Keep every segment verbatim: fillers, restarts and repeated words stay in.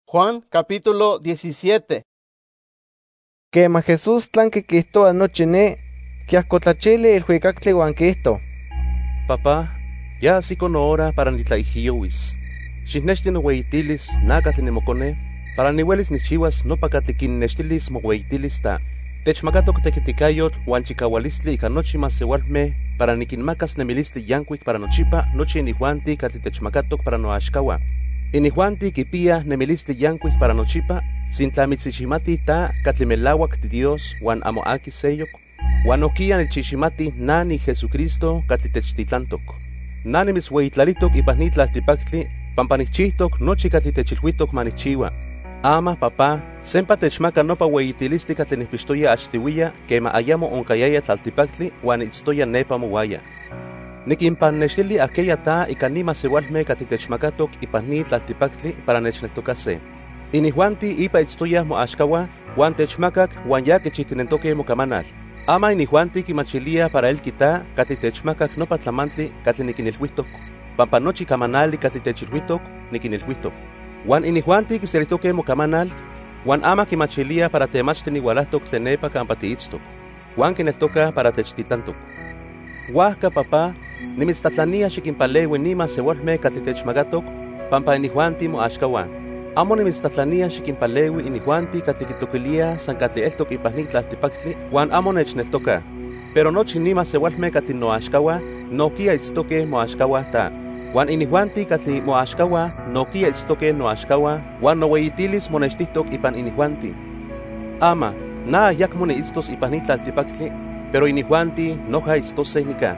Juan capítulo diecisiete. Quema Jesús tlanque quihtoa nochi ne, quiascotlachili ilhuicactli uan quihto: Papá, ya así no hora para nitlaijiyowis. Xicnexti noweitilis nakatli nimocone, para niwelis nichiwas nopa katli kinnextilis moweitilis ta. Techmakatok tequiticayot uan chikawalistli ika nochi masewalme para nikinmakas nemilistli yankuik para nochipa nochi inihuanti katli techmakatok para noaxkawa. Inihuanti kipia nemilistli yankuik para nochipa, sintlamitziximati ta katli melawak ti Dios uan amo aki seyok, uan okia nichiximati nani Jesucristo katli techtitlantok. Nani mitzweyitlalitok ipan nitlaltipaktli, pampanichihtok nochi katli techilhuitok manichiwa. Ama, papá, sempa techmaka nopa weyitilistli katli nihpixtoya achtiwia kema ayamo onkayaya tlaltipaktli uan itztoya nepa mowaya. Nikinpannextili akeya ta ika nima sewalme katli techmakatok ipan ni tlaltipaktli para nechneltokase. Inihuanti ipa itztoya moaxkawa uan techmakak uan ya kichihtinentoke mokamanal. Ama inihuanti kimachilia para el kita katli techmakak nopa tlamantli katli nikinilhuitok, pampa nochi kamanali katli techilhuitok nikinilhuitok. Juan inihuanti kiseritoke mokamanal, Juan ama kimachilia para temachtli niwalahtok tlenepa kampa tiitztok, Juan kineltoka para techtitlantok. Huajka papá, nimitztatlania xikinpalewi nima sewalme katli techmagatok, pampa inihuanti moaxkawa. Amo nimitztatlania xikinpalewi inihuanti katli kitokilia san katli eltok ipan nitlaltipaktli, Juan amo nechneltoka. Pero nochi nima sewalme katli noaxkawa, nokia itztoke moaxkawa ta. Juan inihuanti katli moaxkawa, nokia itztoke noaxkawa, Juan noweyitilis monechtihtok ipan inihuanti. Ama, na ayakmo niitztos ipan nitlaltipaktli, pero inihuanti noja itztose nika.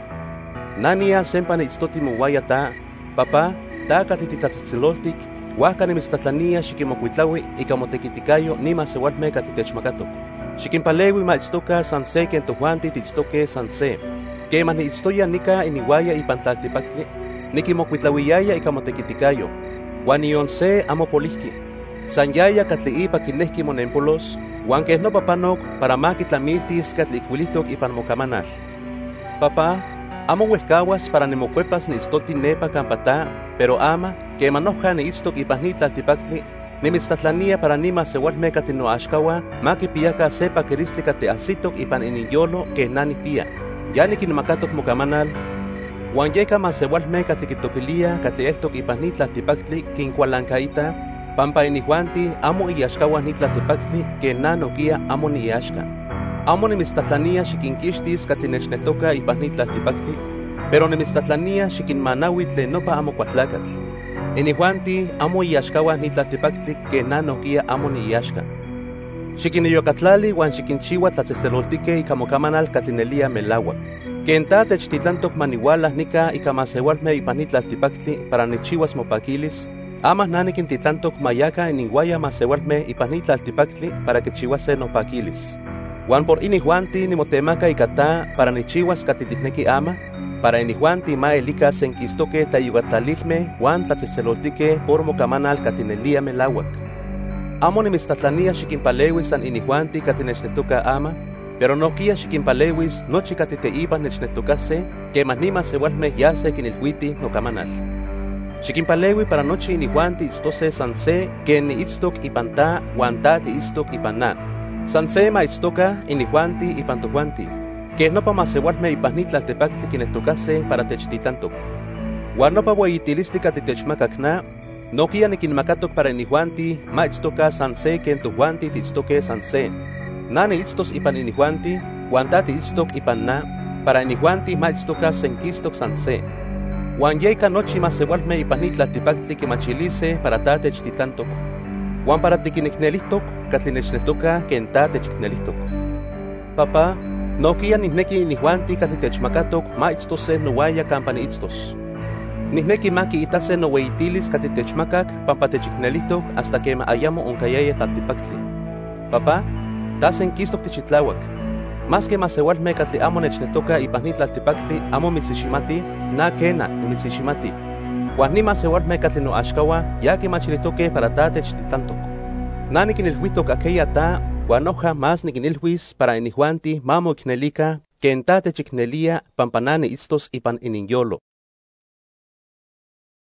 Nania sempa niitztoti mowaya ta, papá, ta katli titlatzitziloltik, huajka nimitztatlania xikimokuitlawi ika motekitikayo nima sewalme katli techmakatok. Xikinpalewi ma itztoka san se ken tohuanti tiitztoke san se. Kema niitztoya nika iniwaya ipan tlaltipaktli, nikimokuitlawiyaya ika motekitikayo, uan ion se amo polihki. San yaya katli ipa kinehki monenpolos, uan keh nopa panok para makitlamiltis katli ikwilitok ipan mokamanal. Papá, amo wehkawas para nimokuepas niitztoti nepa kampa ta, pero ama, kema noja niitztok ipan nitlaltipaktli, nimitztatlania para nima sewalme katli noaxkawa, makipiyaka se pakiristli katli asitok ipan ininyolo keh nanipia. Ya nikinmakatok mokamanal, Juan yeka masewalme katli kitokilia katli eltok ipan nitlaltipaktli kinkualankaita, pampa inihuanti amo iyaxkawa nitlaltipaktli ken na nokia amo niyaxka. Amo nimitztatlania xikinkixtis katli nechneltoka ipan nitlaltipaktli, pero nimitztatlania xikinmanawi tlen nopa amo kuatlakatl. Inihuanti amo iyaxkawa nitlaltipaktli ken na nokia amo niyaxka. Xikiniyokatlali uan xikinchiwa tlatzejtzeloltike ika mokamanal katli nelia melawak. Ken ta techtitlantok maniwala nika ika masewalme ipan nitlaltipaktli para nichiwas mopakilis, ama nanikintitlantok mayaka ininwaya masewalme ipan nitlaltipaktli para kichiwase nopakilis. Juan por inihuanti nimotemaka ika ta para nichiwas katli titneki ama, para inihuanti ma elika senkistoke tlayugatlalilme uan tlatzejtzeloltike por mokamanal katli nelia melawak. Amo nimitztatlania xikinpalewis san inihuanti katli nechneltoka ama, pero nokia xikinpalewis nochi katli teipan nechneltokase, kema nima sewalme yase kinilhuiti nokamanal. Xikinpalewi para nochi inihuanti itztose san se ken niitztok ipan ta uan ta tiitztok ipan na. San se ma itztoka inihuanti ipan tohuanti, ken nopa masewalme ipan nitlaltipaktli kineltokase para techtitlantok. Uan nopa weyitilistli katli techmakak na, nokia nikinmakatok para inihuanti ma itztoka san se ken tohuanti tiitztoke san se. Na niitztos ipan inihuanti, uan ta tiitztok ipan na, para inihuanti ma itztoka senkistok san se. Uan yeka nochi masewalme ipan nitlaltipaktli kimachilise para ta techtitlantok. Uan para tikiniknelihtok katli nechneltoka ken ta techiknelihtok. Papá, nokia nihneki inihuanti katli techmakatok ma itztose nowaya kampa niitztos. Nihneki maki itase noweyitilis katli techmakak pampa techiknelihtok hasta kema ayamo onkayaya tlaltipaktli. Papá, ta senkistok tichitlawak. Mas que masewalme katli amo nechneltoka ipan nitlaltipaktli amo mitziximati, na kena nimitziximati. Juan nima sewalme katli noaxkawa ya kimachilitoke para ta techtitlantok. Na nikinilhuitok akeya ta, uan noja mas nikinilhuis para inihuanti mamo iknelika ken ta techiknelia pampa na niitztos ipan ininyolo.